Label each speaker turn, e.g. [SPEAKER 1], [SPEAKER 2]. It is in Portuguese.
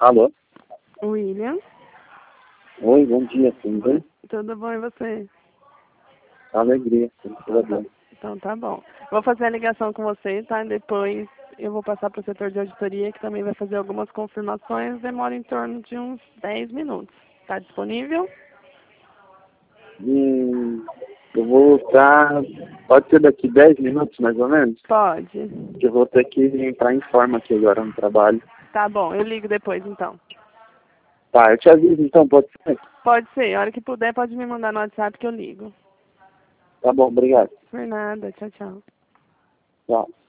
[SPEAKER 1] Alô?
[SPEAKER 2] William,
[SPEAKER 1] Oi, bom dia, tudo bem?
[SPEAKER 2] tudo bom e você?
[SPEAKER 1] Alegria, tudo bem.
[SPEAKER 2] Então tá bom. Vou fazer a ligação com você, tá? Depois eu vou passar para o setor de auditoria, que também vai fazer algumas confirmações. Demora em torno de uns 10 minutos. Tá disponível?
[SPEAKER 1] Eu vou estar, pode ser daqui 10 minutos mais ou menos?
[SPEAKER 2] Pode.
[SPEAKER 1] Que eu vou ter que entrar em forma aqui agora no trabalho.
[SPEAKER 2] Tá bom, eu ligo depois então.
[SPEAKER 1] Tá, eu te aviso então, pode ser?
[SPEAKER 2] Pode ser, a hora que puder pode me mandar no WhatsApp que eu ligo.
[SPEAKER 1] Tá bom, obrigado.
[SPEAKER 2] Por nada, tchau, tchau.
[SPEAKER 1] Tchau.